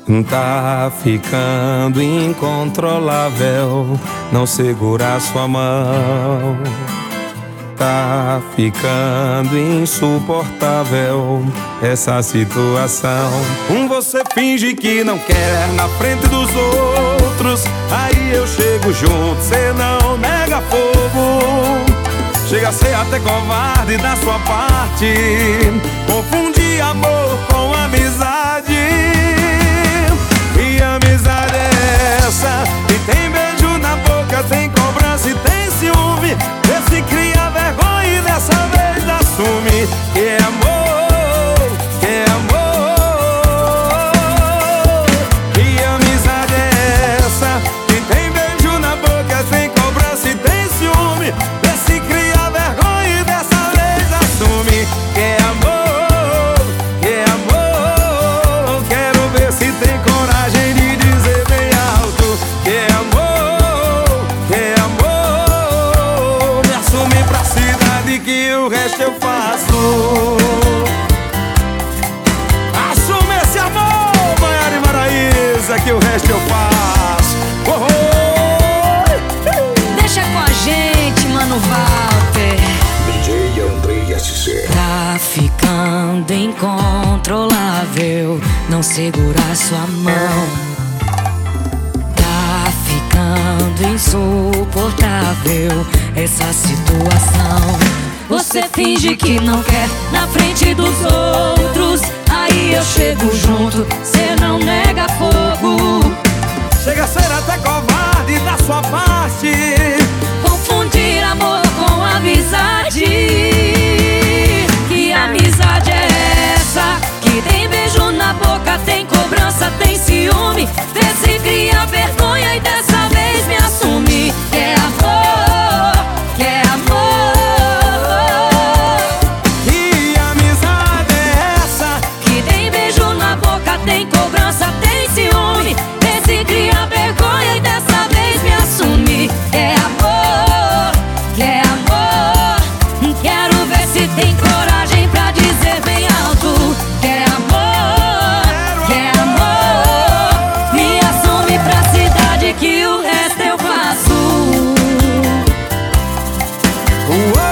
Tá ficando incontrolável não segurar sua mão. Tá ficando insuportável essa situação. Você finge que não quer na frente dos outros, aí eu chego junto, cê não nega fogo. Chega a ser até covarde da sua parte, confundir amor com amizade. E amizade é essa que tem beijo na boca, tem cobrança e tem ciúme. Vê se cria vergonha e dessa vez assume que é amor, que é amor. E amizade é essa que tem beijo na boca, tem cobrança e tem ciúme. Vê se cria vergonha e dessa vez assume que é amor, que é amor. Quero ver se tem coragem de dizer bem alto que é amor, que é amor. Me assume pra cidade que o resto eu faço. Assume esse amor, Maiara e Maraísa, que o resto eu faço. Oh, oh. Deixa com a gente, Mano Walter. DJ Andrei SC. Tá ficando incontrolável não segurar sua mão. Tá ficando insuportável essa situação. Você finge que não quer na frente dos outros, aí eu chego junto, cê não nega fogo. Chega a ser até covarde da sua parte, Confundir amor com amizade. Que amizade é essa que tem beijo na boca, tem cobrança, tem ciúme. Vê se cria vergonha e dessa vez me assume que é amor, que é amor. que amizade é essa? Que tem beijo na boca, tem cobrança, tem ciúme. Vê se cria vergonha e dessa vez me assume que é amor, que é amor. Quero ver se tem coragem pra dizer bem alto que é amor, que é amor. Me assume pra cidade que o resto eu faço. Uou!